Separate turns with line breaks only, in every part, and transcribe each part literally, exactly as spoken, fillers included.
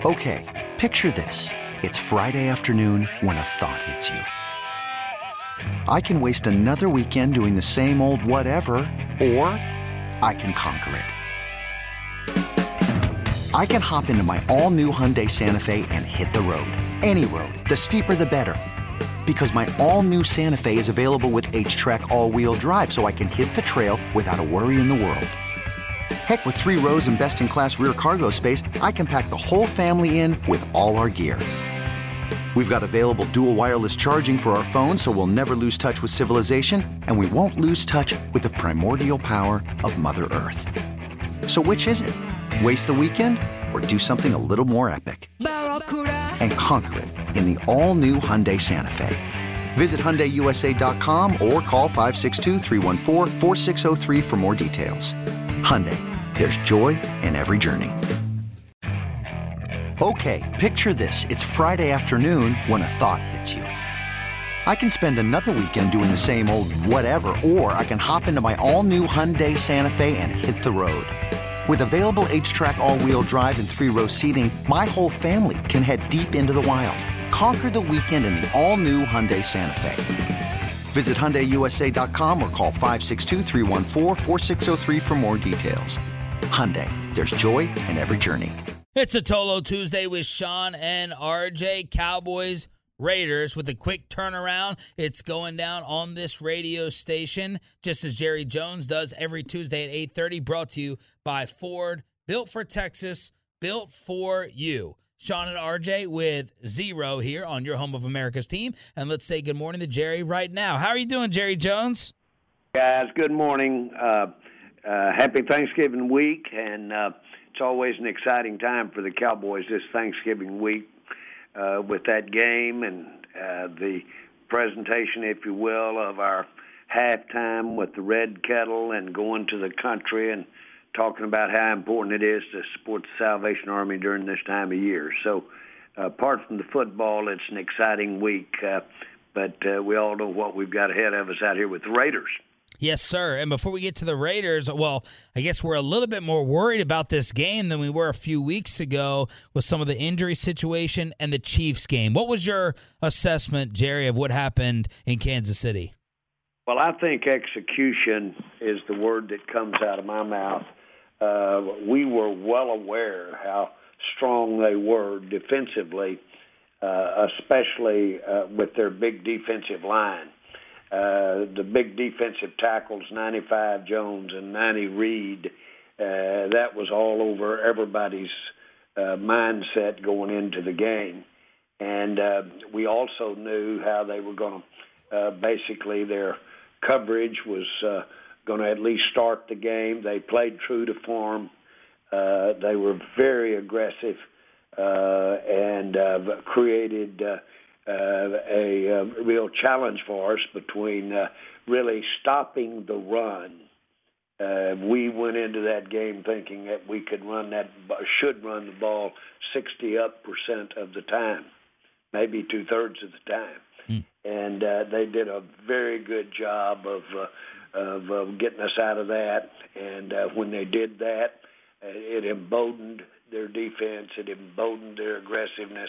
Okay, picture this. It's Friday afternoon when a thought hits you. I can waste another weekend doing the same old whatever, or I can conquer it. I can hop into my all-new Hyundai Santa Fe and hit the road. Any road. The steeper, the better. Because my all-new Santa Fe is available with H-Track all-wheel drive, so I can hit the trail without a worry in the world. Heck, with three rows and best-in-class rear cargo space, I can pack the whole family in with all our gear. We've got available dual wireless charging for our phones, so we'll never lose touch with civilization, and we won't lose touch with the primordial power of Mother Earth. So which is it? Waste the weekend or do something a little more epic? And conquer it in the all-new Hyundai Santa Fe. Visit Hyundai U S A dot com or call five six two, three one four, four six zero three for more details. Hyundai, there's joy in every journey. Okay, picture this. It's Friday afternoon when a thought hits you. I can spend another weekend doing the same old whatever, or I can hop into my all-new Hyundai Santa Fe and hit the road. With available H-Track all-wheel drive and three-row seating, my whole family can head deep into the wild. Conquer the weekend in the all-new Hyundai Santa Fe. Visit Hyundai U S A dot com or call five six two, three one four, four six zero three for more details. Hyundai, there's joy in every journey.
It's a Tolo Tuesday with Sean and R J. Cowboys, Raiders with a quick turnaround. It's going down on this radio station, just as Jerry Jones does every Tuesday at eight thirty, brought to you by Ford, built for Texas, built for you. Sean and R J with Zero here on your home of America's team. And let's say good morning to Jerry right now. How are you doing, Jerry Jones?
Guys, good morning. Uh, uh, happy Thanksgiving week, and uh, it's always an exciting time for the Cowboys this Thanksgiving week uh, with that game and uh, the presentation, if you will, of our halftime with the Red Kettle and going to the country and talking about how important it is to support the Salvation Army during this time of year. So uh, apart from the football, it's an exciting week, uh, but uh, we all know what we've got ahead of us out here with the Raiders.
Yes, sir. And before we get to the Raiders, well, I guess we're a little bit more worried about this game than we were a few weeks ago with some of the injury situation and the Chiefs game. What was your assessment, Jerry, of what happened in Kansas City?
Well, I think execution is the word that comes out of my mouth. Uh, we were well aware how strong they were defensively, uh, especially uh, with their big defensive line. Uh, the big defensive tackles, ninety-five Jones and ninety Reed, uh, that was all over everybody's uh, mindset going into the game. And uh, we also knew how they were going to, uh, basically their coverage was uh, going to at least start the game. They played true to form. Uh, they were very aggressive uh, and uh, created uh, uh, a, a real challenge for us between uh, really stopping the run. Uh, we went into that game thinking that we could run that, should run the ball sixty up percent of the time, maybe two thirds of the time. Mm. And uh, they did a very good job of uh, of uh, getting us out of that. And uh, when they did that, uh, it emboldened their defense. It emboldened their aggressiveness.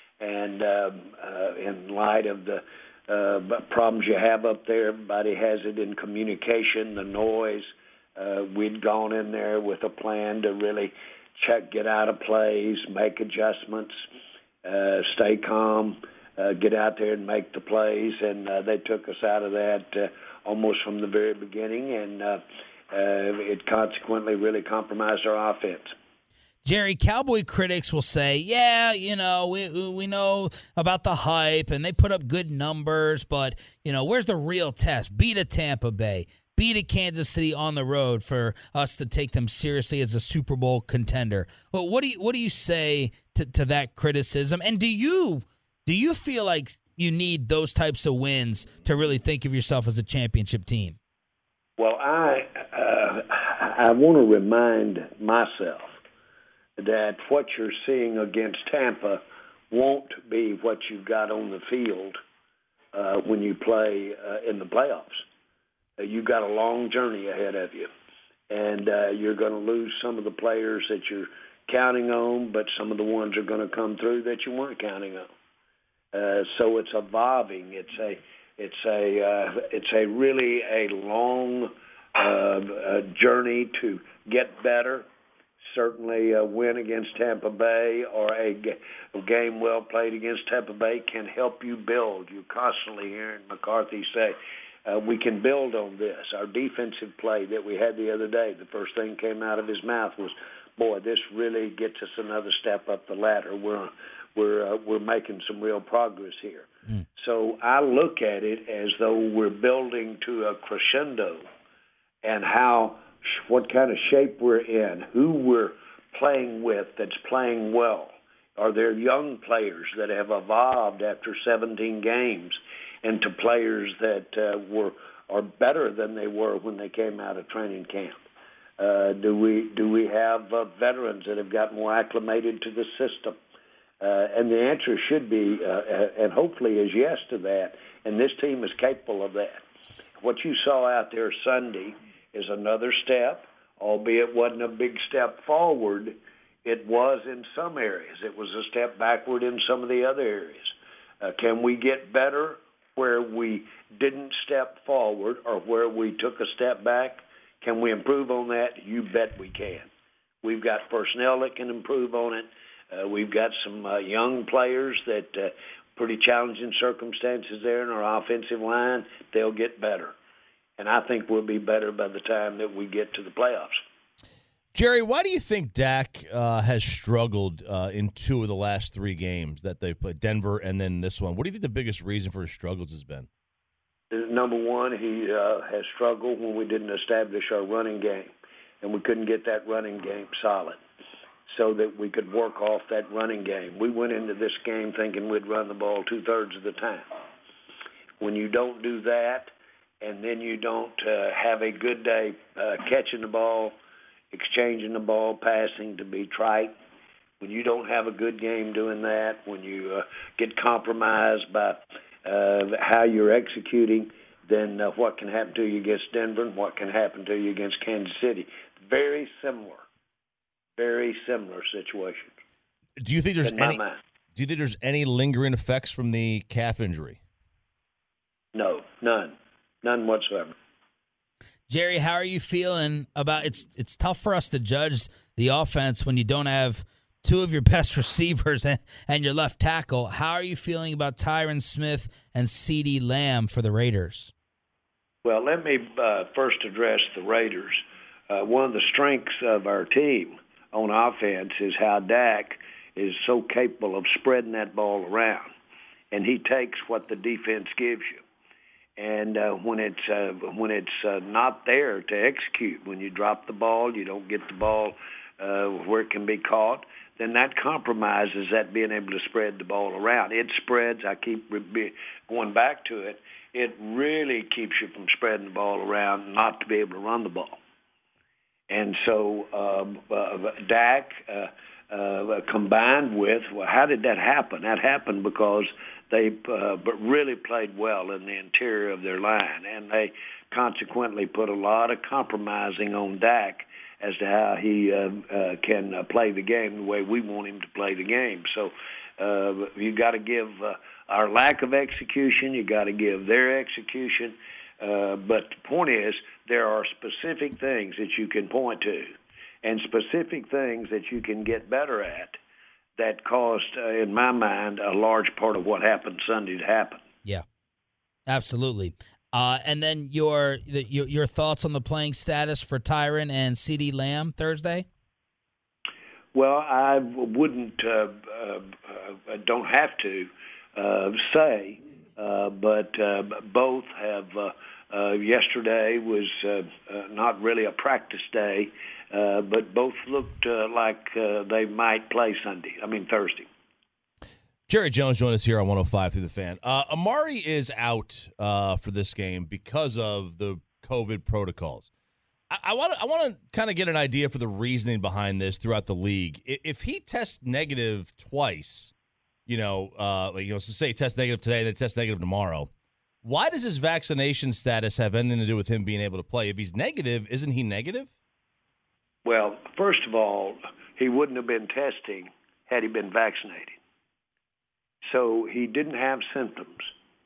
And um, uh, in light of the uh, problems you have up there, everybody has it in communication, the noise. Uh, we'd gone in there with a plan to really check, get out of plays, make adjustments, uh, stay calm, uh, get out there and make the plays. And uh, they took us out of that uh, almost from the very beginning, and uh, uh, it consequently really compromised our offense.
Jerry, Cowboy critics will say, yeah, you know, we we know about the hype, and they put up good numbers, but, you know, where's the real test? Beat a Tampa Bay, beat a Kansas City on the road for us to take them seriously as a Super Bowl contender. Well, what do you what do you say to, to that criticism? And do you do you feel like you need those types of wins to really think of yourself as a championship team?
Well, I uh, I want to remind myself that what you're seeing against Tampa won't be what you've got on the field uh, when you play uh, in the playoffs. Uh, you've got a long journey ahead of you, and uh, you're going to lose some of the players that you're counting on, but some of the ones are going to come through that you weren't counting on. Uh, so it's evolving. It's a it's a uh, it's a really a long uh, uh, journey to get better. Certainly, a win against Tampa Bay or a, g- a game well played against Tampa Bay can help you build. You constantly hearing McCarthy say, uh, we can build on this. Our defensive play that we had the other day, the first thing came out of his mouth was, boy, this really gets us another step up the ladder. We're we're uh, we're making some real progress here. Mm. So I look at it as though we're building to a crescendo, and how what kind of shape we're in, who we're playing with that's playing well. Are there young players that have evolved after seventeen games into players that uh, were are better than they were when they came out of training camp? Uh, do we do we have uh, veterans that have gotten more acclimated to the system? Uh, and the answer should be, uh, and hopefully is yes to that, and this team is capable of that. What you saw out there Sunday is another step, albeit wasn't a big step forward. It was in some areas. It was a step backward in some of the other areas. Uh, can we get better where we didn't step forward or where we took a step back? Can we improve on that? You bet we can. We've got personnel that can improve on it. Uh, we've got some uh, young players that uh, pretty challenging circumstances there in our offensive line. They'll get better. And I think we'll be better by the time that we get to the playoffs.
Jerry, why do you think Dak uh, has struggled uh, in two of the last three games that they've played, Denver and then this one? What do you think the biggest reason for his struggles has been?
Number one, he uh, has struggled when we didn't establish our running game, and we couldn't get that running game solid so that we could work off that running game. We went into this game thinking we'd run the ball two-thirds of the time. When you don't do that, and then you don't uh, have a good day uh, catching the ball, exchanging the ball, passing to be trite, when you don't have a good game doing that, when you uh, get compromised by uh, how you're executing, then uh, what can happen to you against Denver and what can happen to you against Kansas City? Very similar, very similar situations.
Do you think there's any? Do you think there's any lingering effects from the calf injury?
No, none. None whatsoever.
Jerry, how are you feeling about it's it's tough for us to judge the offense when you don't have two of your best receivers and, and your left tackle. How are you feeling about Tyron Smith and CeeDee Lamb for the Raiders?
Well, let me uh, first address the Raiders. Uh, one of the strengths of our team on offense is how Dak is so capable of spreading that ball around, and he takes what the defense gives you. And uh, when it's uh, when it's uh, not there to execute, when you drop the ball, you don't get the ball uh, where it can be caught, then that compromises that being able to spread the ball around. It spreads. I keep re- going back to it. It really keeps you from spreading the ball around, not to be able to run the ball. And so um, uh, Dak uh, uh, combined with, well, how did that happen? That happened because they uh, really played well in the interior of their line, and they consequently put a lot of compromising on Dak as to how he uh, uh, can uh, play the game the way we want him to play the game. So uh, you got to give uh, our lack of execution, you got to give their execution. Uh, but the point is, there are specific things that you can point to and specific things that you can get better at that caused, uh, in my mind, a large part of what happened Sunday to happen.
Yeah, absolutely. Uh, and then your, the, your your thoughts on the playing status for Tyron and CeeDee Lamb Thursday?
Well, I wouldn't, uh, uh, uh, don't have to uh, say, uh, but uh, both have. Uh, uh, yesterday was uh, uh, not really a practice day, uh, but both looked uh, like uh, they might play Sunday. I mean Thursday.
Jerry Jones joined us here on one oh five through the Fan. Uh, Amari is out uh, for this game because of the COVID protocols. I want to I want to kind of get an idea for the reasoning behind this throughout the league. If he tests negative twice, you know, uh, like, you know, so say he tests negative today, then tests negative tomorrow, why does his vaccination status have anything to do with him being able to play? If he's negative, isn't he negative?
Well, first of all, he wouldn't have been testing had he been vaccinated. So he didn't have symptoms.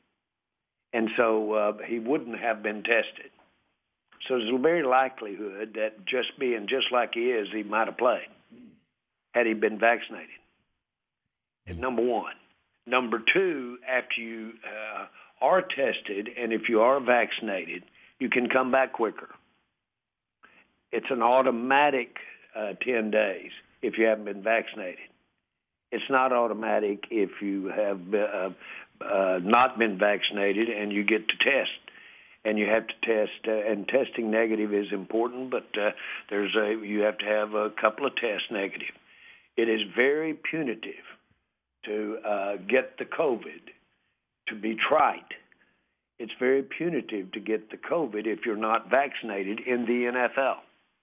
And so uh, he wouldn't have been tested. So there's a very likelihood that just being just like he is, he might have played had he been vaccinated. And number one. Number two, after you uh, are tested, and if you are vaccinated, you can come back quicker. It's an automatic uh, ten days if you haven't been vaccinated. It's not automatic if you have uh, uh, not been vaccinated and you get to test. And you have to test, uh, and testing negative is important, but uh, there's a you have to have a couple of tests negative. It is very punitive to uh, get the COVID, to be trite. It's very punitive to get the COVID if you're not vaccinated in the N F L.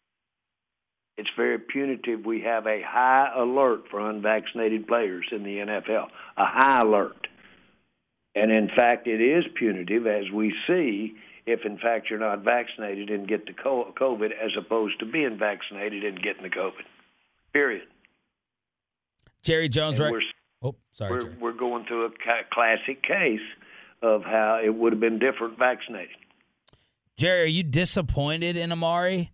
It's very punitive. We have a high alert for unvaccinated players in the N F L, a high alert. And in fact, it is punitive, as we see, if in fact you're not vaccinated and get the COVID, as opposed to being vaccinated and getting the COVID. Period.
Jerry Jones,
and
right?
We're,
oh, sorry.
we're,
Jerry.
we're going through a classic case of how it would have been different vaccinated.
Jerry, are you disappointed in Amari?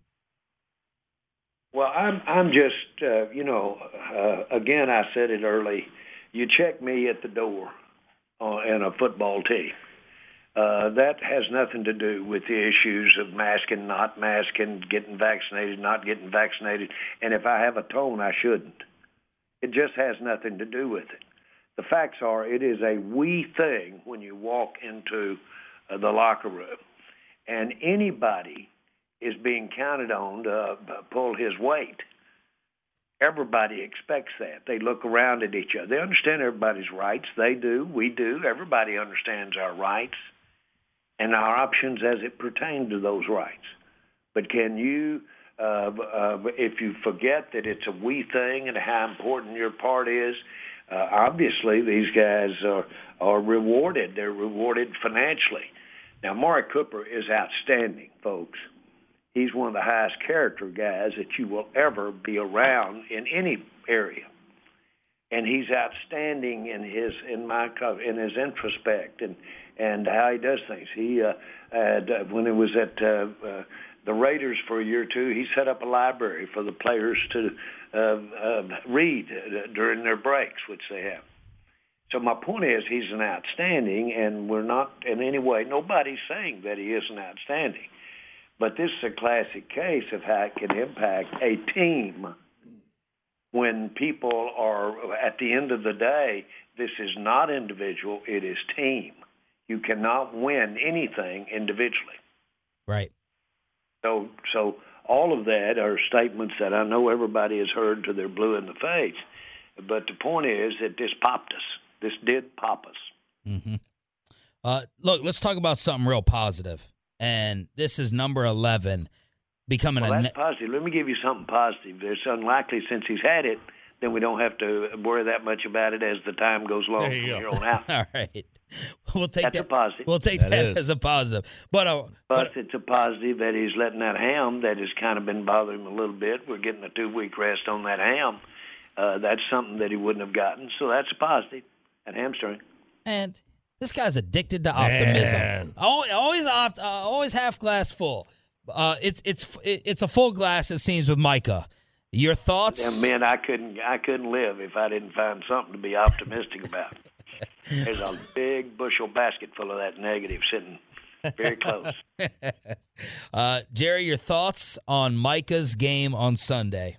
Well, I'm I'm just, uh, you know, uh, again, I said it early. You check me at the door uh, in a football team. Uh, that has nothing to do with the issues of masking, not masking, getting vaccinated, not getting vaccinated. And if I have a tone, I shouldn't. It just has nothing to do with it. The facts are it is a we thing when you walk into uh, the locker room. And anybody is being counted on to uh, pull his weight. Everybody expects that. They look around at each other. They understand everybody's rights. They do. We do. Everybody understands our rights and our options as it pertains to those rights. But can you, uh, uh, if you forget that it's a we thing and how important your part is, uh, obviously these guys are, are rewarded. They're rewarded financially. Now, Amari Cooper is outstanding, folks. He's one of the highest character guys that you will ever be around in any area. And he's outstanding in his in my in his introspect and, and how he does things. He uh, had, when he was at uh, uh, the Raiders for a year or two, he set up a library for the players to uh, uh, read during their breaks, which they have. So my point is he's an outstanding, and we're not in any way, nobody's saying that he isn't outstanding. But this is a classic case of how it can impact a team when people are, at the end of the day, this is not individual, it is team. You cannot win anything individually.
Right.
So so all of that are statements that I know everybody has heard till they're blue in the face. But the point is that this popped us. This did pop us.
Mm-hmm. Uh, look, let's talk about something real positive. And this is number eleven, becoming
well,
a...
that's positive. Let me give you something positive. It's unlikely since he's had it, then we don't have to worry that much about it as the time goes along from here on out.
All right. We'll take
that's
that.
a positive.
We'll take
that,
that as a positive. But, uh,
Plus,
but
it's a positive that he's letting that ham that has kind of been bothering him a little bit. We're getting a two-week rest on that ham. Uh, that's something that he wouldn't have gotten. So that's a positive, that hamstring.
And this guy's addicted to optimism.
Man.
Always, always, opt, uh, always half glass full. Uh, it's it's it's a full glass. It seems with Micah. Your thoughts?
And man, I couldn't I couldn't live if I didn't find something to be optimistic about. There's a big bushel basket full of that negative sitting very close.
uh, Jerry, your thoughts on Micah's game on Sunday?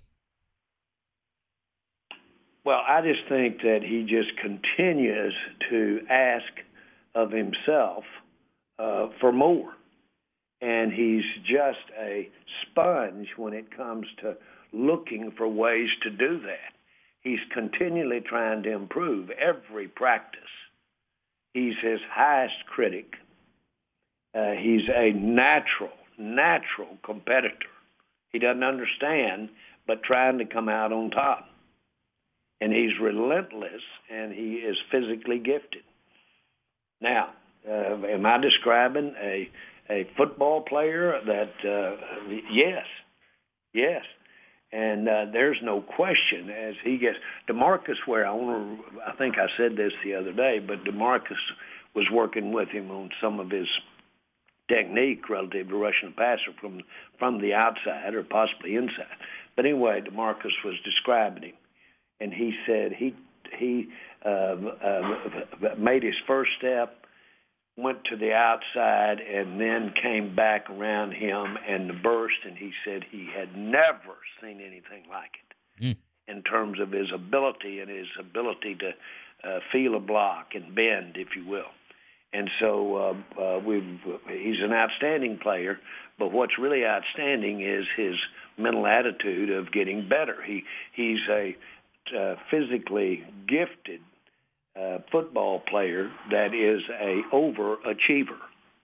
Well, I just think that he just continues to ask of himself uh, for more. And he's just a sponge when it comes to looking for ways to do that. He's continually trying to improve every practice. He's his highest critic. Uh, he's a natural, natural competitor. He doesn't understand, but trying to come out on top. And he's relentless, and he is physically gifted. Now, uh, am I describing a a football player that, uh, yes, yes. And uh, there's no question as he gets DeMarcus Ware. I want to. I think I said this the other day, but DeMarcus was working with him on some of his technique relative to rushing the passer from from the outside or possibly inside. But anyway, DeMarcus was describing him, and he said he he uh, uh, made his first step, went to the outside, and then came back around him and the burst, and he said he had never seen anything like it mm. in terms of his ability and his ability to uh, feel a block and bend, if you will. And so uh, uh, we've, he's an outstanding player, but what's really outstanding is his mental attitude of getting better. He He's a uh, physically gifted Uh, football player that is a overachiever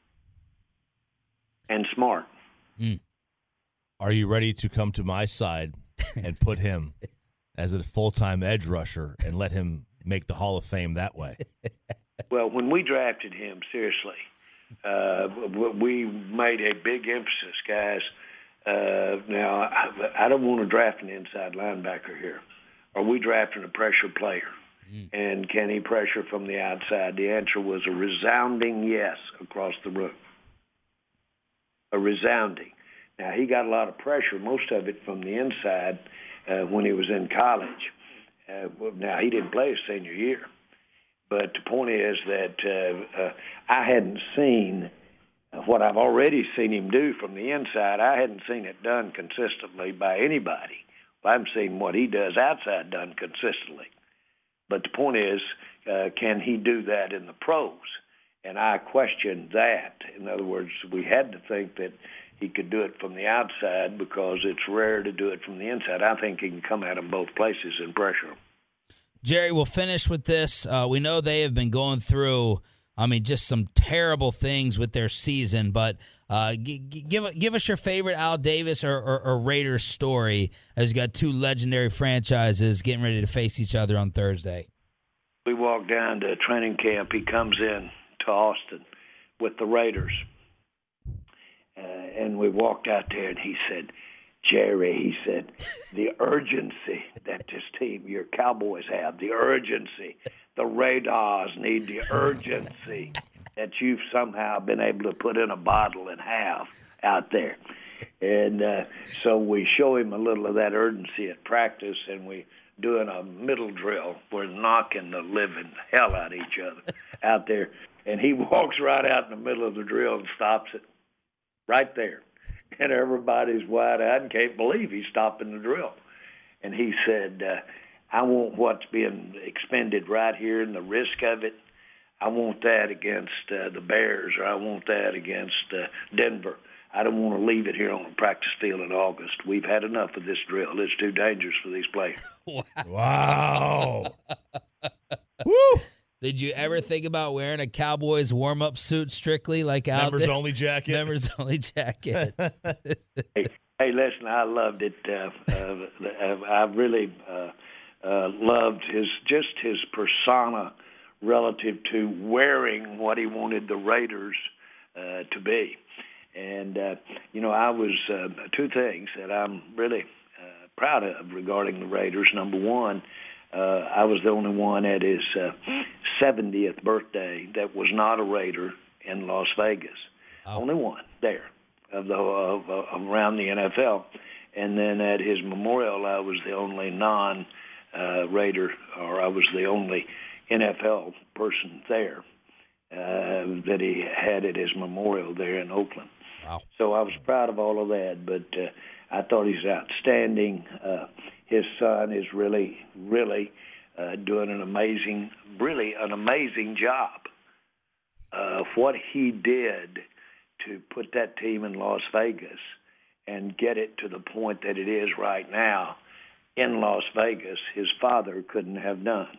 and smart.
Mm. Are you ready to come to my side and put him as a full-time edge rusher and let him make the Hall of Fame that way?
Well, when we drafted him, seriously, uh, we made a big emphasis, guys. Uh, now, I, I don't want to draft an inside linebacker here. Are we drafting a pressure player? And can he pressure from the outside? The answer was a resounding yes across the room. A resounding. Now, he got a lot of pressure, most of it from the inside uh, when he was in college. Uh, now, he didn't play his senior year. But the point is that uh, uh, I hadn't seen what I've already seen him do from the inside. I hadn't seen it done consistently by anybody. I haven't seen what he does outside done consistently. But the point is, uh, can he do that in the pros? And I questioned that. In other words, we had to think that he could do it from the outside because it's rare to do it from the inside. I think he can come at them both places and pressure them.
Jerry, we'll finish with this. Uh, we know they have been going through, I mean, just some terrible things with their season, but uh, g- g- give give us your favorite Al Davis or, or, or Raiders story as you got two legendary franchises getting ready to face each other on Thursday.
We walk down to training camp. He comes in to Austin with the Raiders, uh, and we walked out there, and he said, Jerry, he said, the urgency that this team, your Cowboys have, the urgency, the Raiders need the urgency that you've somehow been able to put in a bottle and have out there. And uh, so we show him a little of that urgency at practice, and we doing a middle drill. We're knocking the living hell out of each other out there. And he walks right out in the middle of the drill and stops it right there. And everybody's wide-eyed and can't believe he's stopping the drill. And he said, uh, I want what's being expended right here and the risk of it. I want that against uh, the Bears, or I want that against uh, Denver. I don't want to leave it here on the practice field in August. We've had enough of this drill. It's too dangerous for these players.
Wow. Woo!
Did you ever think about wearing a Cowboys warm-up suit strictly like Al
Members only jacket?
Members only jacket.
hey, hey, listen, I loved it. Uh, uh, I really uh, uh, loved his just his persona relative to wearing what he wanted the Raiders uh, to be. And, uh, you know, I was uh, two things that I'm really uh, proud of regarding the Raiders. Number one, Uh, I was the only one at his uh, seventieth birthday that was not a Raider in Las Vegas. Oh. Only one there of the of, of around the N F L. And then at his memorial, I was the only non-Raider, uh, or I was the only N F L person there uh, that he had at his memorial there in Oakland.
Wow.
So I was proud of all of that, but uh, I thought he's outstanding. Uh, his son is really, really uh, doing an amazing, really an amazing job of what he did to put that team in Las Vegas and get it to the point that it is right now in Las Vegas. His father couldn't have done.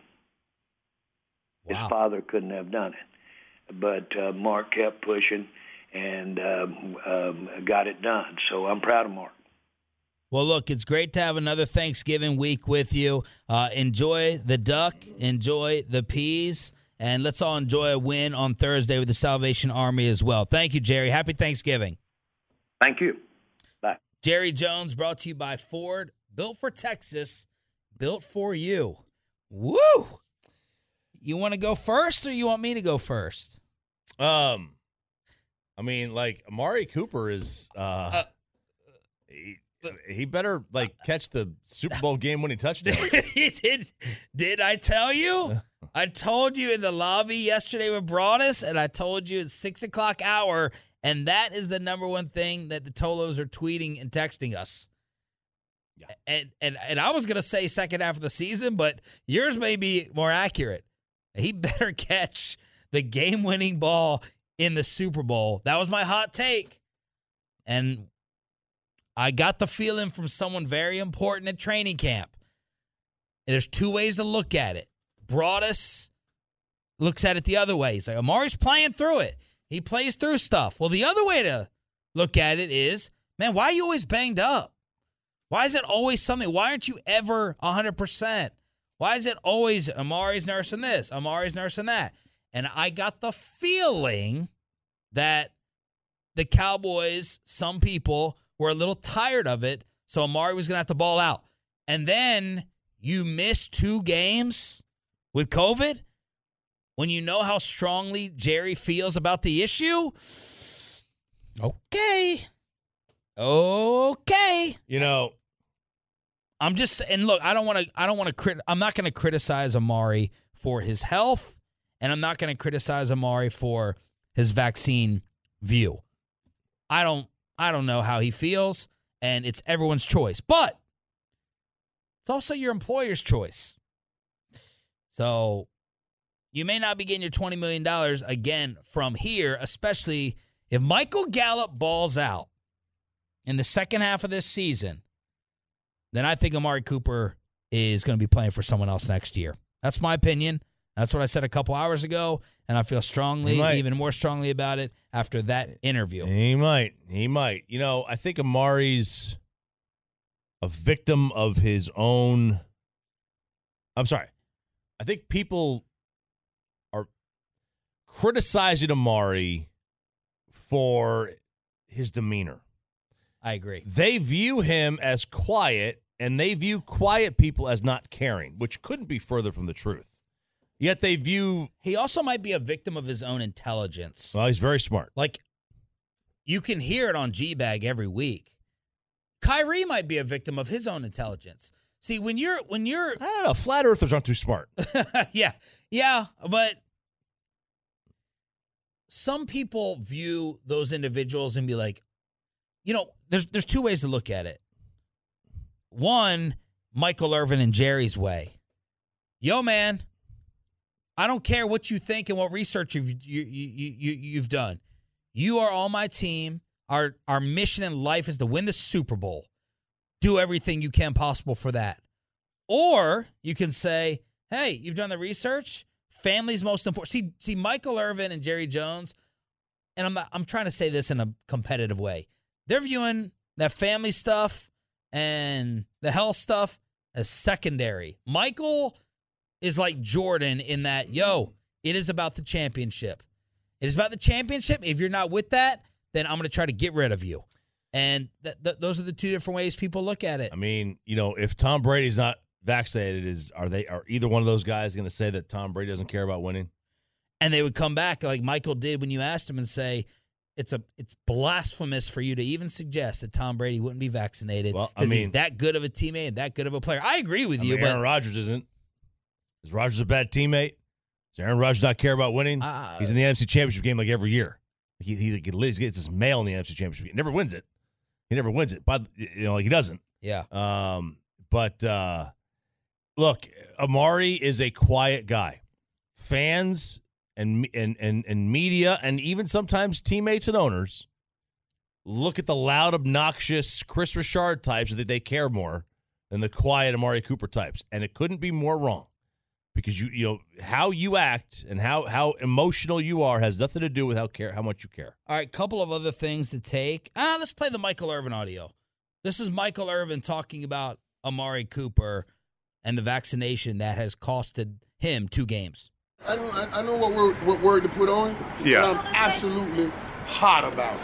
His
Wow.
father couldn't have done it. But uh, Mark kept pushing and um, um, got it done. So I'm proud of Mark.
Well, look, it's great to have another Thanksgiving week with you. Uh, enjoy the duck, enjoy the peas, and let's all enjoy a win on Thursday with the Salvation Army as well. Thank you, Jerry. Happy Thanksgiving.
Thank you. Bye.
Jerry Jones brought to you by Ford. built for Texas, built for you. Woo! You want to go first, or you want me to go first?
Um, I mean, like, Amari Cooper is uh, uh he, he better like catch the Super Bowl game-winning touchdown.
did, did I tell you? I told you in the lobby yesterday with Broadus, and I told you it's six o'clock hour, and that is the number one thing that the Tolos are tweeting and texting us. Yeah. And and and I was gonna say second half of the season, but yours may be more accurate. He better catch the game-winning ball in the Super Bowl. That was my hot take. And I got the feeling from someone very important at training camp. There's two ways to look at it. Broadus looks at it the other way. He's like, Amari's playing through it. He plays through stuff. Well, the other way to look at it is, man, why are you always banged up? Why is it always something? Why aren't you ever one hundred percent? Why is it always Amari's nursing this, Amari's nursing that? And I got the feeling that the Cowboys, some people, were a little tired of it, so Amari was going to have to ball out. And then you miss two games with COVID when you know how strongly Jerry feels about the issue. Okay. Okay.
You know,
I'm just and look, I don't want to I don't want to crit I'm not going to criticize Amari for his health, and I'm not going to criticize Amari for his vaccine view. I don't I don't know how he feels, and it's everyone's choice. But it's also your employer's choice. So you may not be getting your twenty million dollars again from here, especially if Michael Gallup balls out in the second half of this season. Then I think Amari Cooper is going to be playing for someone else next year. That's my opinion. That's what I said a couple hours ago, and I feel strongly, even more strongly about it after that interview.
He might. He might. You know, I think Amari's a victim of his own. I'm sorry. I think people are criticizing Amari for his demeanor.
I agree.
They view him as quiet, and they view quiet people as not caring, which couldn't be further from the truth. Yet they view...
He also might be a victim of his own intelligence.
Well, he's very smart.
Like, you can hear it on G-Bag every week. Kyrie might be a victim of his own intelligence. See, when you're... when you're,
I don't know. Flat earthers aren't too smart.
yeah. Yeah, but some people view those individuals and be like, you know, there's there's two ways to look at it. One, Michael Irvin and Jerry's way. Yo, man, I don't care what you think and what research you've, you, you, you, you've done. You are on my team. Our, our mission in life is to win the Super Bowl. Do everything you can possible for that. Or you can say, hey, you've done the research. Family's most important. See, see, Michael Irvin and Jerry Jones, and I'm not, I'm trying to say this in a competitive way. They're viewing that family stuff and the health stuff as secondary. Michael is like Jordan in that, yo, it is about the championship. It is about the championship. If you're not with that, then I'm going to try to get rid of you. And th- th- those are the two different ways people look at it.
I mean, you know, if Tom Brady's not vaccinated, is are they are either one of those guys going to say that Tom Brady doesn't care about winning?
And they would come back like Michael did when you asked him and say, It's a it's blasphemous for you to even suggest that Tom Brady wouldn't be vaccinated because
well, I mean,
he's that good of a teammate and that good of a player. I agree with
I
you,
mean,
but
Aaron Rodgers isn't. Is Rodgers a bad teammate? Does Aaron Rodgers not care about winning?
Uh,
he's in the N F C Championship game like every year. He he, he gets his mail in the N F C Championship game. He never wins it. He never wins it. But you know, like he doesn't.
Yeah.
Um. But uh, look, Amari is a quiet guy. Fans and and and and media and even sometimes teammates and owners look at the loud, obnoxious Chris Richard types that they care more than the quiet Amari Cooper types, and it couldn't be more wrong. Because you you know how you act and how, how emotional you are has nothing to do with how care how much you care.
All right, couple of other things to take. Ah, let's play the Michael Irvin audio. This is Michael Irvin talking about Amari Cooper and the vaccination that has costed him two games.
I don't I, I know what word what word to put on.
Yeah.
But I'm absolutely hot about it.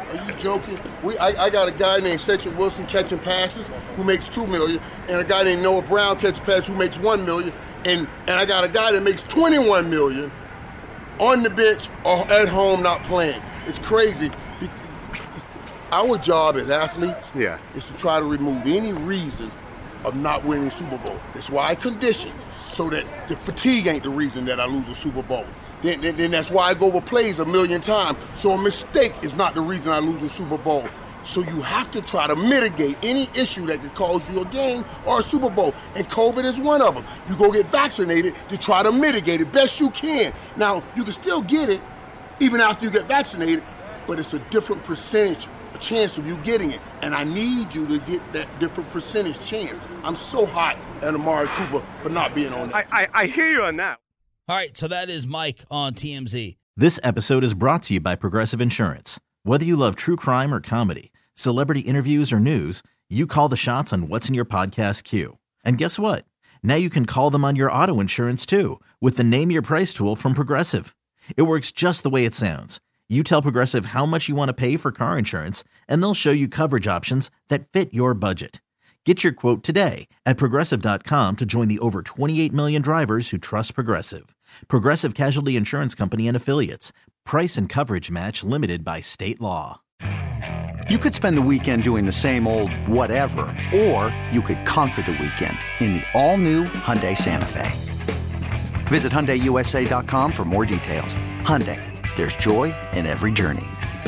Are you joking? We, I, I got a guy named Cedric Wilson catching passes who makes two million, and a guy named Noah Brown catching passes who makes one million, and and I got a guy that makes twenty-one million on the bench or at home not playing. It's crazy. Our job as athletes
yeah.
is to try to remove any reason of not winning Super Bowl. That's why I condition, so that the fatigue ain't the reason that I lose a Super Bowl. Then, then, then that's why I go over plays a million times. So a mistake is not the reason I lose a Super Bowl. So you have to try to mitigate any issue that could cause you a game or a Super Bowl. And COVID is one of them. You go get vaccinated to try to mitigate it best you can. Now, you can still get it even after you get vaccinated, but it's a different percentage chance of you getting it. And I need you to get that different percentage chance. I'm so hot at Amari Cooper for not being on that.
I, I, I hear you on that.
All right, so that is Mike on T M Z.
This episode is brought to you by Progressive Insurance. Whether you love true crime or comedy, celebrity interviews or news, you call the shots on what's in your podcast queue. And guess what? Now you can call them on your auto insurance too with the Name Your Price tool from Progressive. It works just the way it sounds. You tell Progressive how much you want to pay for car insurance, and they'll show you coverage options that fit your budget. Get your quote today at Progressive dot com to join the over twenty-eight million drivers who trust Progressive. Progressive Casualty Insurance Company and Affiliates. Price and coverage match limited by state law.
You could spend the weekend doing the same old whatever, or you could conquer the weekend in the all-new Hyundai Santa Fe. Visit Hyundai U S A dot com for more details. Hyundai, there's joy in every journey.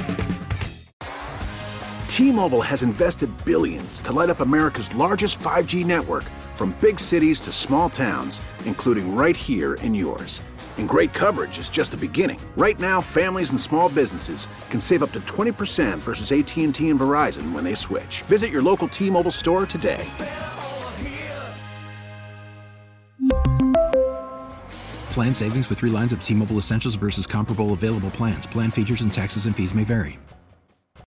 T-Mobile has invested billions to light up America's largest five G network, from big cities to small towns, including right here in yours. And great coverage is just the beginning. Right now, families and small businesses can save up to twenty percent versus A T and T and Verizon when they switch. Visit your local T-Mobile store today.
Plan savings with three lines of T-Mobile Essentials versus comparable available plans. Plan features and taxes and fees may vary.